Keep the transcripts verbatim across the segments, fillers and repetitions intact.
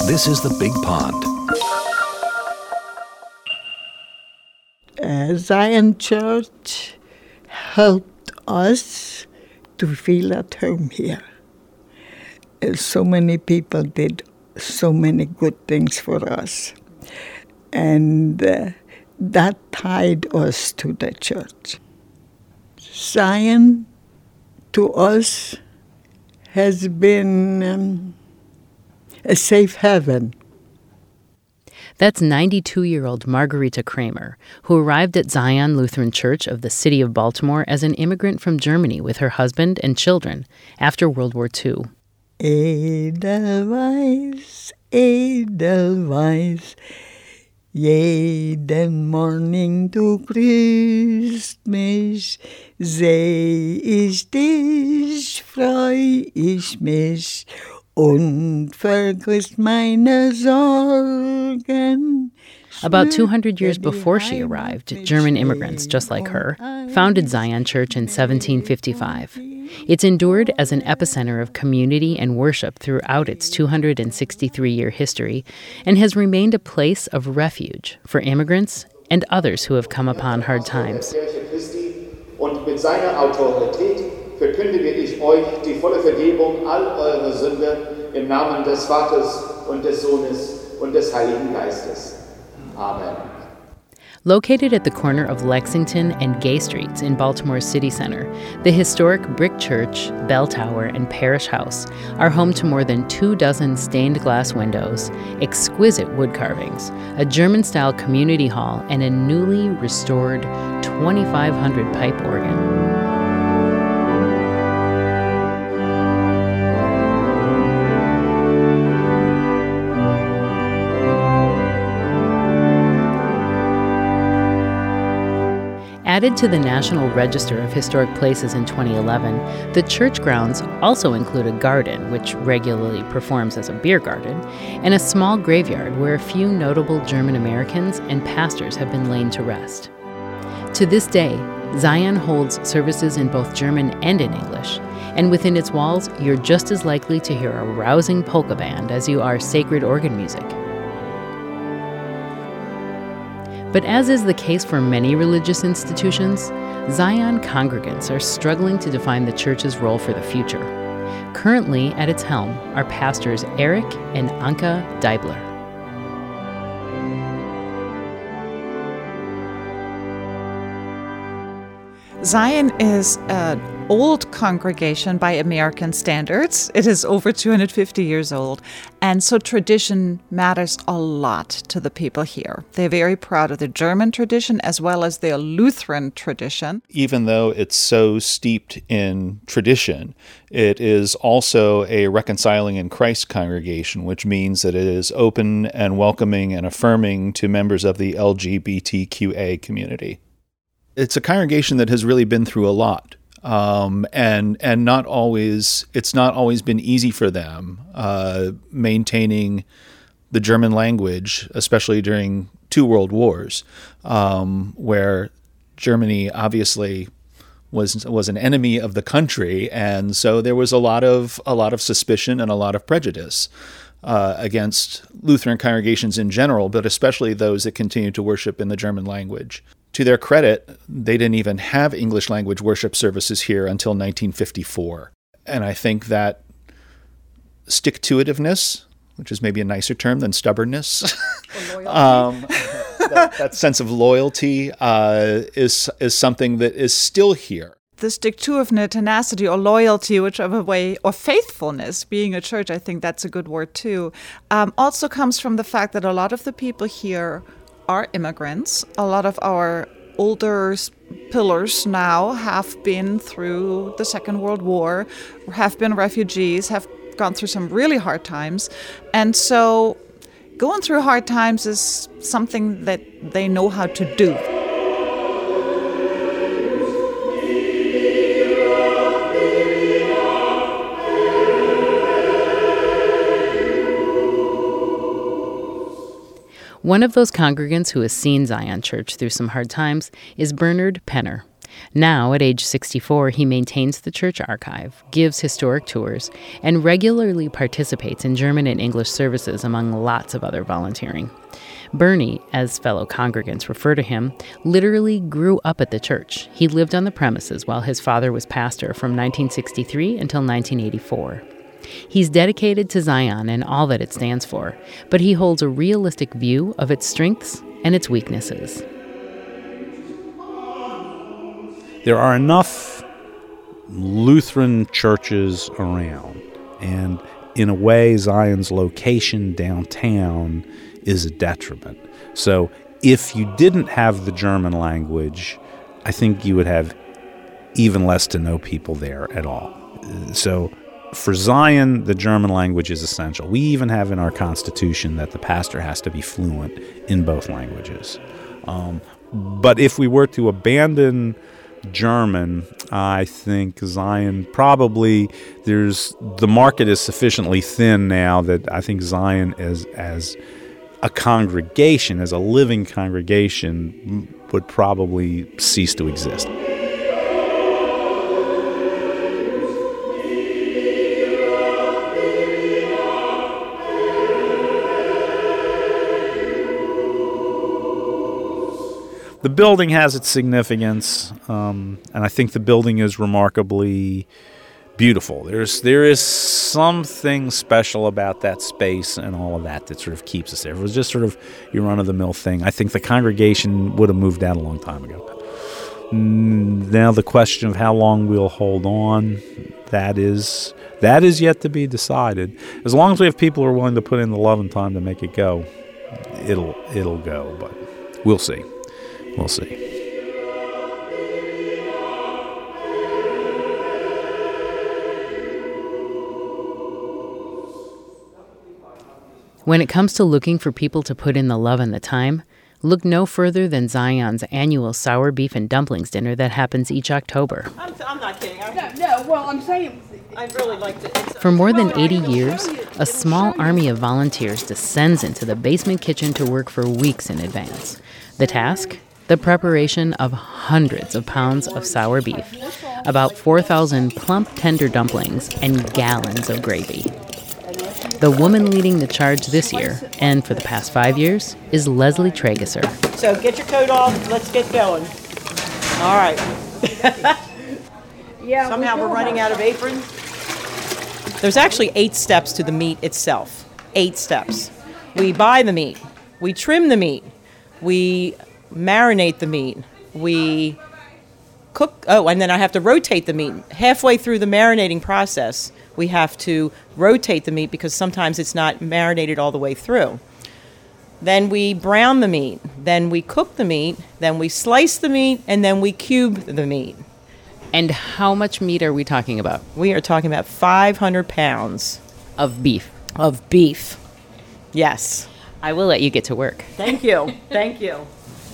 This is The Big Pond. Uh, Zion Church helped us to feel at home here. Uh, so many people did so many good things for us. And uh, that tied us to the church. Zion, to us, has been um, a safe haven. That's ninety-two-year-old Margarita Kramer, who arrived at Zion Lutheran Church of the city of Baltimore as an immigrant from Germany with her husband and children after World War Two. Edelweiss, Edelweiss, jeden Morgen du grüßt mich, seh ich dich, freu ich mich und vergiss meine Sorgen. About two hundred years before she arrived, German immigrants, just like her, founded Zion Church in seventeen fifty-five. It's endured as an epicenter of community and worship throughout its two hundred sixty-three-year history and has remained a place of refuge for immigrants and others who have come upon hard times. Und mit seiner Autorität verkündige ich euch die volle Vergebung all eurer Sünde im Namen des Vaters und des Sohnes und des Heiligen Geistes. Amen. Located at the corner of Lexington and Gay Streets in Baltimore's city center, the historic brick church, bell tower, and parish house are home to more than two dozen stained glass windows, exquisite wood carvings, a German-style community hall, and a newly restored twenty-five hundred pipe organ. Added to the National Register of Historic Places in twenty eleven, the church grounds also include a garden, which regularly performs as a beer garden, and a small graveyard where a few notable German Americans and pastors have been laid to rest. To this day, Zion holds services in both German and in English, and within its walls, you're just as likely to hear a rousing polka band as you are sacred organ music. But as is the case for many religious institutions, Zion congregants are struggling to define the church's role for the future. Currently at its helm are pastors Eric and Anka Deibler. Zion is an old congregation by American standards. It is over two hundred fifty years old, and so tradition matters a lot to the people here. They're very proud of the German tradition as well as their Lutheran tradition. Even though it's so steeped in tradition, it is also a reconciling in Christ congregation, which means that it is open and welcoming and affirming to members of the L G B T Q A community. It's a congregation that has really been through a lot, um, and and not always. It's not always been easy for them uh, maintaining the German language, especially during two world wars, um, where Germany obviously was was an enemy of the country, and so there was a lot of a lot of suspicion and a lot of prejudice uh, against Lutheran congregations in general, but especially those that continued to worship in the German language. To their credit, they didn't even have English language worship services here until nineteen fifty-four. And I think that stick-to-itiveness, which is maybe a nicer term than stubbornness, um, that, that sense of loyalty uh, is is something that is still here. The stick-to-itiveness, tenacity, or loyalty, whichever way, or faithfulness, being a church, I think that's a good word too, um, also comes from the fact that a lot of the people here are immigrants. A lot of our older pillars now have been through the Second World War, have been refugees, have gone through some really hard times. And so going through hard times is something that they know how to do. One of those congregants who has seen Zion Church through some hard times is Bernard Penner. Now, at age sixty-four, he maintains the church archive, gives historic tours, and regularly participates in German and English services among lots of other volunteering. Bernie, as fellow congregants refer to him, literally grew up at the church. He lived on the premises while his father was pastor from nineteen sixty-three until nineteen eighty-four. He's dedicated to Zion and all that it stands for, but he holds a realistic view of its strengths and its weaknesses. There are enough Lutheran churches around, and in a way, Zion's location downtown is a detriment. So if you didn't have the German language, I think you would have even less to no people there at all. So for Zion, the German language is essential. We even have in our constitution that the pastor has to be fluent in both languages. Um, but if we were to abandon German, I think Zion probably, there's the market is sufficiently thin now that I think Zion as as a congregation, as a living congregation, would probably cease to exist. The building has its significance, um, and I think the building is remarkably beautiful. There's there is something special about that space and all of that that sort of keeps us there. If it was just sort of your run-of-the-mill thing, I think the congregation would have moved out a long time ago. Now the question of how long we'll hold on, that is that is yet to be decided. As long as we have people who are willing to put in the love and time to make it go, it'll it'll go. But we'll see. We'll see. When it comes to looking for people to put in the love and the time, look no further than Zion's annual sour beef and dumplings dinner that happens each October. I'm, I'm not kidding. I'm, No, no, well, I'm saying... I really like to... It's, For more than eighty years, a small army of volunteers descends into the basement kitchen to work for weeks in advance. The task? The preparation of hundreds of pounds of sour beef, about four thousand plump, tender dumplings, and gallons of gravy. The woman leading the charge this year, and for the past five years, is Leslie Trageser. So get your coat off. Let's get going. All right. Yeah, Somehow we're running out of aprons. There's actually eight steps to the meat itself. Eight steps. We buy the meat. We trim the meat. We marinate the meat. We cook. Oh, and then I have to rotate the meat. Halfway through the marinating process, we have to rotate the meat because sometimes it's not marinated all the way through. Then we brown the meat. Then we cook the meat. Then we slice the meat. And then we cube the meat. And how much meat are we talking about? We are talking about five hundred pounds Of beef. of beef. Yes. I will let you get to work. Thank you. Thank you.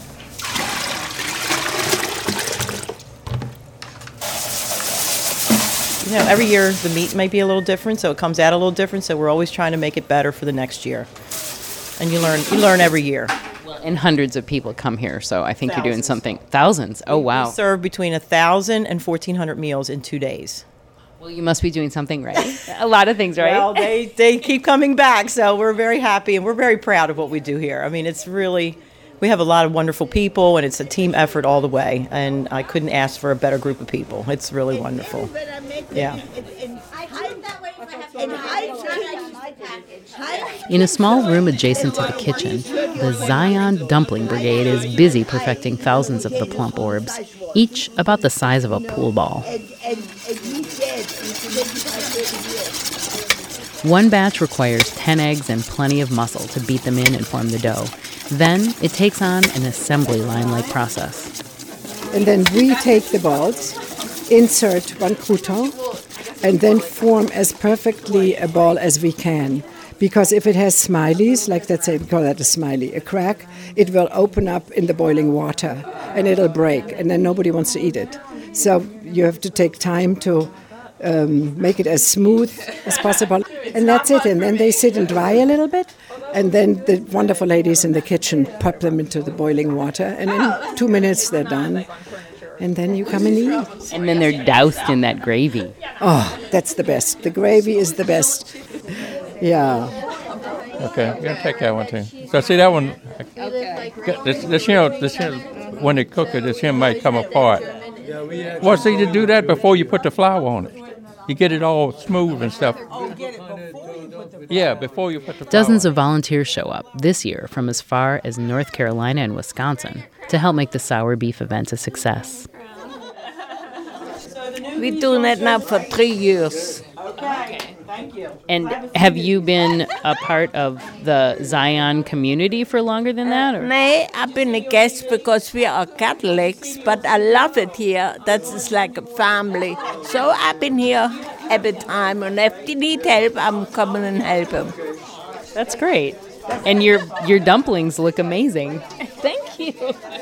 You know, every year the meat might be a little different, so it comes out a little different, so we're always trying to make it better for the next year. And you learn you learn every year. And hundreds of people come here, so I think you're doing Thousands. something. Thousands? Oh, wow. We serve between one thousand and fourteen hundred meals in two days. Well, you must be doing something right. A lot of things, right? Well, they, they keep coming back, so we're very happy, and we're very proud of what we do here. I mean, it's really... We have a lot of wonderful people, and it's a team effort all the way, and I couldn't ask for a better group of people. It's really wonderful. Yeah. In a small room adjacent to the kitchen, the Zion Dumpling Brigade is busy perfecting thousands of the plump orbs, each about the size of a pool ball. One batch requires ten eggs and plenty of muscle to beat them in and form the dough. Then it takes on an assembly line-like process. And then we take the balls, insert one crouton, and then form as perfectly a ball as we can. Because if it has smileys, like let's say we call that a smiley, a crack, it will open up in the boiling water and it'll break, and then nobody wants to eat it. So you have to take time to um, make it as smooth as possible. And that's it. And then they sit and dry a little bit. And then the wonderful ladies in the kitchen pop them into the boiling water. And in two minutes they're done. and then you come and eat. And then they're doused in that gravy. Oh, that's the best. The gravy is the best. Yeah. Okay, I'm gonna take that one too. So see that one. Okay. This, this here, this here, when they cook it, this here might come apart. Well, see, to do that before you put the flour on it, you get it all smooth and stuff. Yeah, before you put the flour Dozens on. of volunteers show up this year from as far as North Carolina and Wisconsin to help make the sour beef event a success. We're doing that now for three years. Okay, thank you. And have you been a part of the Zion community for longer than that? Or? No, I've been a guest because we are Catholics, but I love it here. That's like a family. So I've been here every time, and if they need help, I'm coming and help them. That's great. And your your dumplings look amazing. Thank you.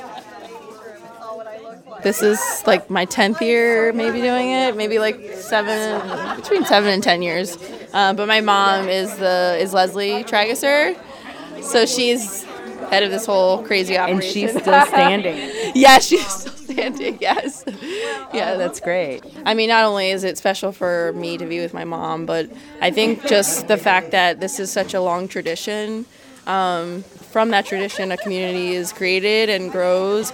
This is like my tenth year maybe doing it, maybe like seven, between seven and ten years. Uh, but my mom is the is Leslie Trageser, so she's head of this whole crazy operation. And she's still standing. Yeah, she's still standing, yes. Yeah, that's great. I mean, not only is it special for me to be with my mom, but I think just the fact that this is such a long tradition, um, from that tradition a community is created and grows.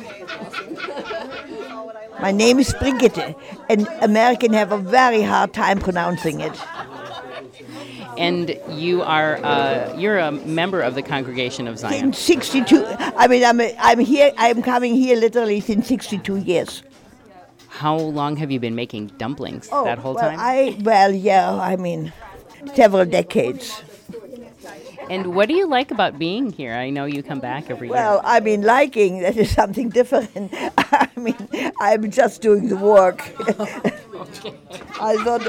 My name is Brigitte, and Americans have a very hard time pronouncing it. And you are uh, you're a member of the Congregation of Zion. Since sixty-two, I mean, I'm a, I'm here. I'm coming here literally since sixty-two years. How long have you been making dumplings? Oh, that whole well, time? I well, yeah. I mean, several decades. And what do you like about being here? I know you come back every Well, year. I mean, liking, that is something different. I mean, I'm just doing the work. I thought.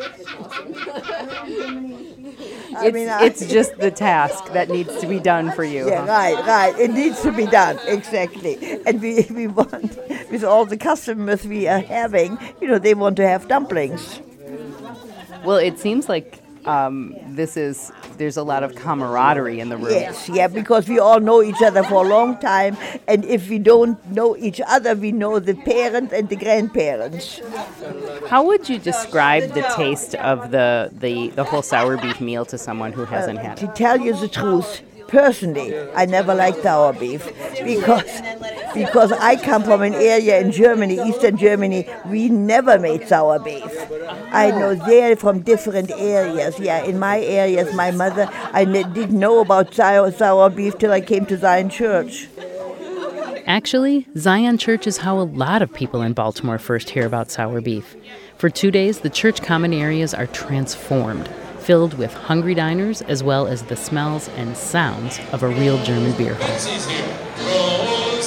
I it's, mean, I, it's just the task that needs to be done for you. Yeah, huh? right, right. It needs to be done, exactly. And we, we want, with all the customers we are having, you know, they want to have dumplings. Well, it seems like um, this is, there's a lot of camaraderie in the room. Yes, yeah, because we all know each other for a long time, and if we don't know each other, we know the parents and the grandparents. How would you describe the taste of the, the, the whole sour beef meal to someone who hasn't had To it? tell you the truth, personally, I never liked sour beef because because I come from an area in Germany, Eastern Germany, we never made sour beef. I know they're from different areas. Yeah, in my areas, my mother, I ne- didn't know about sour, sour beef till I came to Zion Church. Actually, Zion Church is how a lot of people in Baltimore first hear about sour beef. For two days, the church common areas are transformed, filled with hungry diners as well as the smells and sounds of a real German beer hall.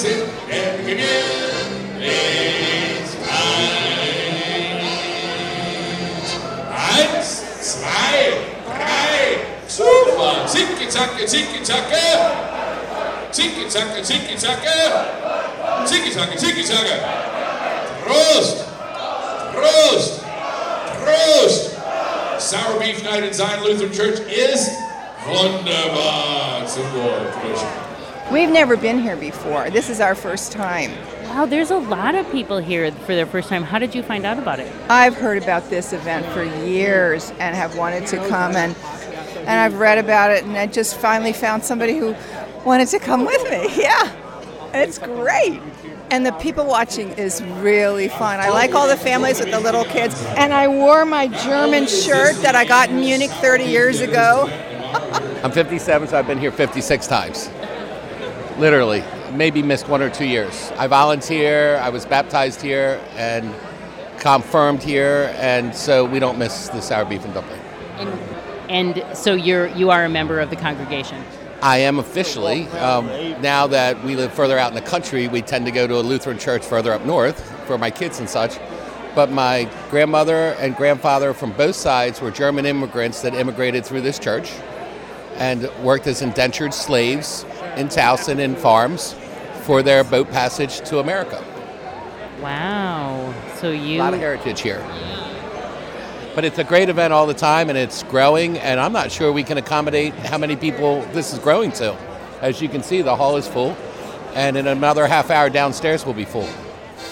Eins, zwei, drei, super! Zicki-zacke, zicki-zacke! Zicki-zacke, zicki-zacke! Zicki-zacke, zicki-zacke! Prost! Prost! Prost! Sour Beef Night in Zion Lutheran Church is wunderbar. It's a good tradition. We've never been here before. This is our first time. Wow, there's a lot of people here for their first time. How did you find out about it? I've heard about this event for years and have wanted to come, and and I've read about it, and I just finally found somebody who wanted to come with me. Yeah, it's great. And the people watching is really fun. I like all the families with the little kids. And I wore my German shirt that I got in Munich thirty years ago. I'm fifty-seven, so I've been here fifty-six times. Literally. Maybe missed one or two years. I volunteer, I was baptized here and confirmed here, and so we don't miss the sour beef and dumpling. And, and so you're you are a member of the congregation? I am officially. Um, now that we live further out in the country, we tend to go to a Lutheran church further up north for my kids and such. But my grandmother and grandfather from both sides were German immigrants that immigrated through this church and worked as indentured slaves in Towson and farms for their boat passage to America. Wow. So you... A lot of heritage here. But it's a great event all the time, and it's growing, and I'm not sure we can accommodate how many people this is growing to. As you can see, the hall is full, and in another half hour downstairs will be full.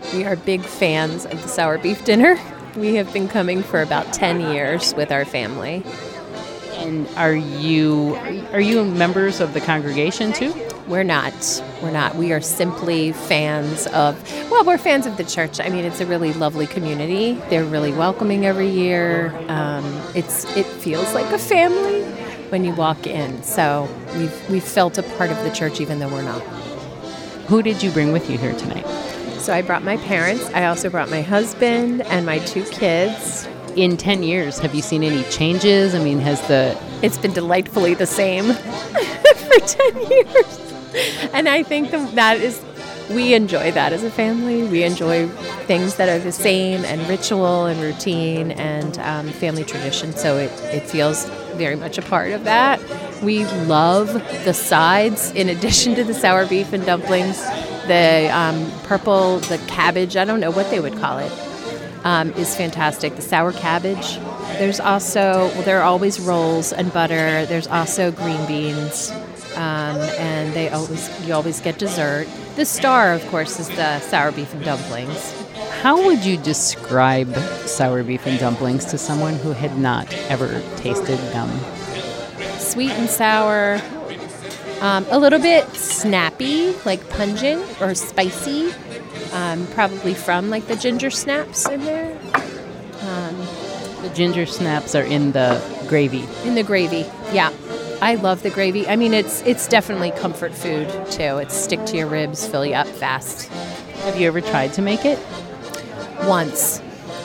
We are big fans of the sour beef dinner. We have been coming for about ten years with our family. And are you are you members of the congregation too? We're not. We're not. We are simply fans of, well, we're fans of the church. I mean, it's a really lovely community. They're really welcoming every year. Um, it's it feels like a family when you walk in. So we've we've felt a part of the church even though we're not. Who did you bring with you here tonight? So I brought my parents. I also brought my husband and my two kids. In ten years, have you seen any changes? I mean, has the... It's been delightfully the same for ten years. And I think the, that is, we enjoy that as a family. We enjoy things that are the same and ritual and routine and um, family tradition. So it, it feels very much a part of that. We love the sides in addition to the sour beef and dumplings. The um, purple, the cabbage, I don't know what they would call it. Um, is fantastic. The sour cabbage. There's also, well, there are always rolls and butter. There's also green beans, um, and they always you always get dessert. The star, of course, is the sour beef and dumplings. How would you describe sour beef and dumplings to someone who had not ever tasted them? Sweet and sour, um, a little bit snappy, like pungent or spicy. Um, probably from like the ginger snaps in there. Um, the ginger snaps are in the gravy. In the gravy, yeah. I love the gravy. I mean, it's it's definitely comfort food too. It's stick to your ribs, fill you up fast. Have you ever tried to make it? Once.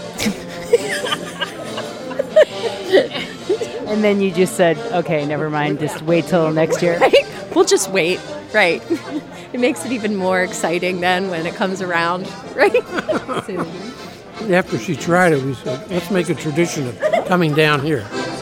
And then you just said, okay, never mind, just wait till next year. Right? We'll just wait, right. It makes it even more exciting then when it comes around, right? After she tried it, we said, let's make a tradition of coming down here.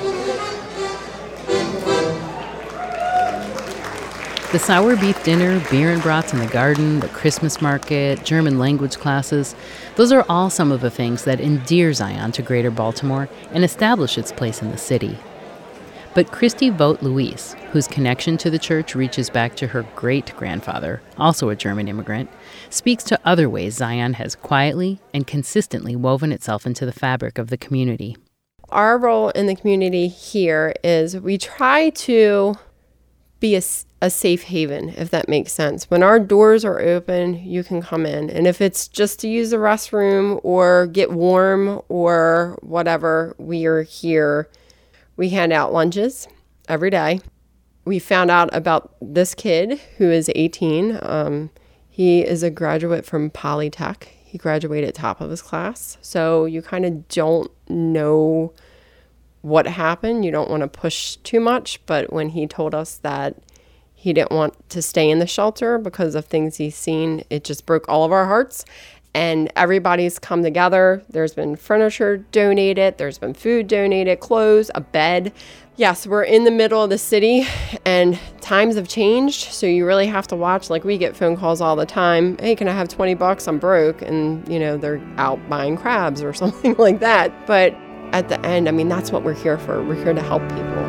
The sour beef dinner, beer and brats in the garden, the Christmas market, German language classes, those are all some of the things that endear Zion to Greater Baltimore and establish its place in the city. But Christy Vogt Louise, whose connection to the church reaches back to her great-grandfather, also a German immigrant, speaks to other ways Zion has quietly and consistently woven itself into the fabric of the community. Our role in the community here is we try to be a, a safe haven, if that makes sense. When our doors are open, you can come in. And if it's just to use the restroom or get warm or whatever, we are here. We hand out lunches every day. We found out about this kid who is eighteen. Um, he is a graduate from Polytech. He graduated top of his class. So you kind of don't know what happened. You don't want to push too much. But when he told us that he didn't want to stay in the shelter because of things he's seen, it just broke all of our hearts. And everybody's come together. There's been furniture donated. There's been food donated, clothes, a bed. Yes, we're in the middle of the city and times have changed. So you really have to watch. Like we get phone calls all the time. Hey, can I have twenty bucks? I'm broke. And, you know, they're out buying crabs or something like that. But at the end, I mean, that's what we're here for. We're here to help people.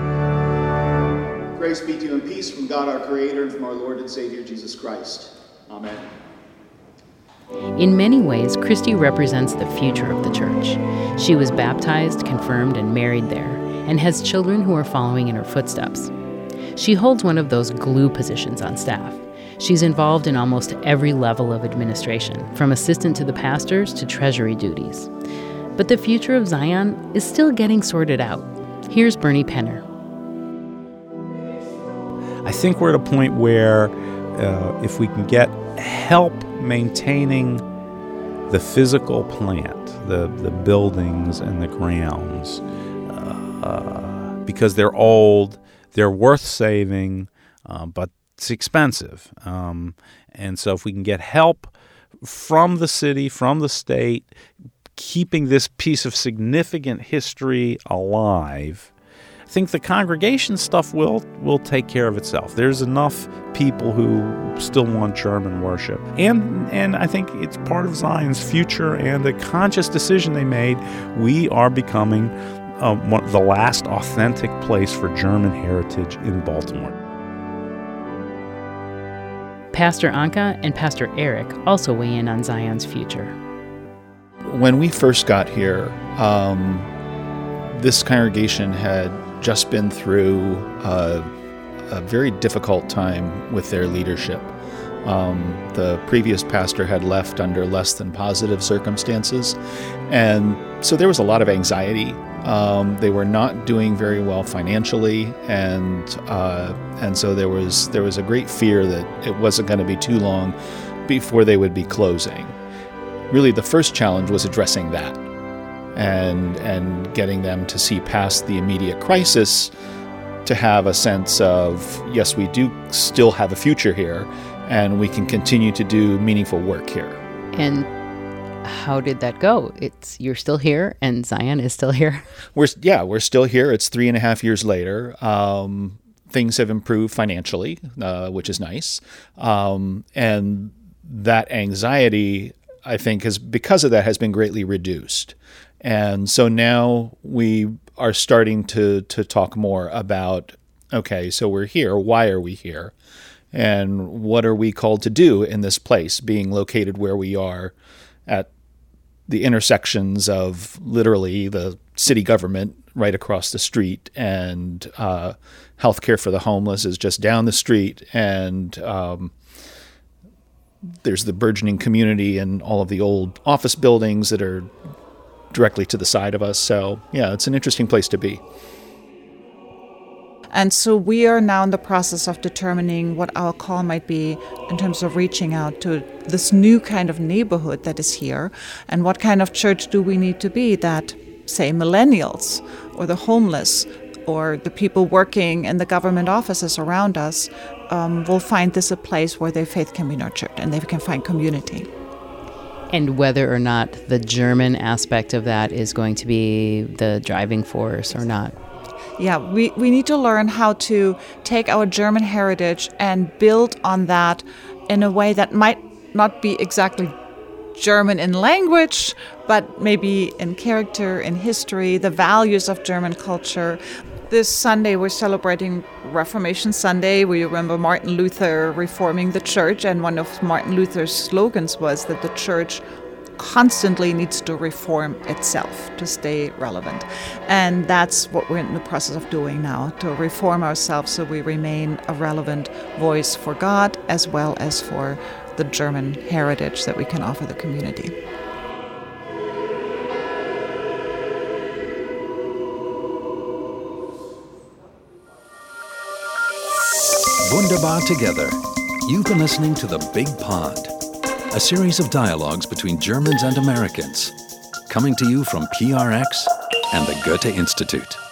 Grace be to you and peace from God our Creator and from our Lord and Savior Jesus Christ. Amen. In many ways, Christy represents the future of the church. She was baptized, confirmed, and married there, and has children who are following in her footsteps. She holds one of those glue positions on staff. She's involved in almost every level of administration, from assistant to the pastors to treasury duties. But the future of Zion is still getting sorted out. Here's Bernie Penner. I think we're at a point where uh, if we can get help maintaining the physical plant, the, the buildings and the grounds, uh, because they're old, they're worth saving, uh, but it's expensive. Um, and so if we can get help from the city, from the state, keeping this piece of significant history alive, I think the congregation stuff will will take care of itself. There's enough people who still want German worship. And and I think it's part of Zion's future and a conscious decision they made. We are becoming uh, one, the last authentic place for German heritage in Baltimore. Pastor Anka and Pastor Eric also weigh in on Zion's future. When we first got here, um, this congregation had just been through a, a very difficult time with their leadership. Um, the previous pastor had left under less than positive circumstances, and so there was a lot of anxiety. Um, they were not doing very well financially, and uh, and so there was there was a great fear that it wasn't going to be too long before they would be closing. Really, the first challenge was addressing that, and and getting them to see past the immediate crisis, to have a sense of, yes, we do still have a future here, and we can continue to do meaningful work here. And how did that go? It's you're still here, and Zion is still here. We're yeah, we're still here. It's three and a half years later. Um, things have improved financially, uh, which is nice, um, and that anxiety, I think, has because of that has been greatly reduced. And so now we are starting to to talk more about, okay, so we're here. Why are we here? And what are we called to do in this place, being located where we are at the intersections of literally the city government right across the street, and uh, healthcare for the homeless is just down the street, and um, there's the burgeoning community and all of the old office buildings that are directly to the side of us. So, yeah, it's an interesting place to be. And so we are now in the process of determining what our call might be in terms of reaching out to this new kind of neighborhood that is here, and what kind of church do we need to be that, say, millennials or the homeless or the people working in the government offices around us um, will find this a place where their faith can be nurtured and they can find community. And whether or not the German aspect of that is going to be the driving force or not. Yeah, we, we need to learn how to take our German heritage and build on that in a way that might not be exactly German in language, but maybe in character, in history, the values of German culture. This Sunday we're celebrating Reformation Sunday. We remember Martin Luther reforming the church, and one of Martin Luther's slogans was that the church constantly needs to reform itself to stay relevant. And that's what we're in the process of doing now, to reform ourselves so we remain a relevant voice for God as well as for the German heritage that we can offer the community. Wunderbar Together. You've been listening to The Big Pond, a series of dialogues between Germans and Americans, coming to you from P R X and the Goethe Institute.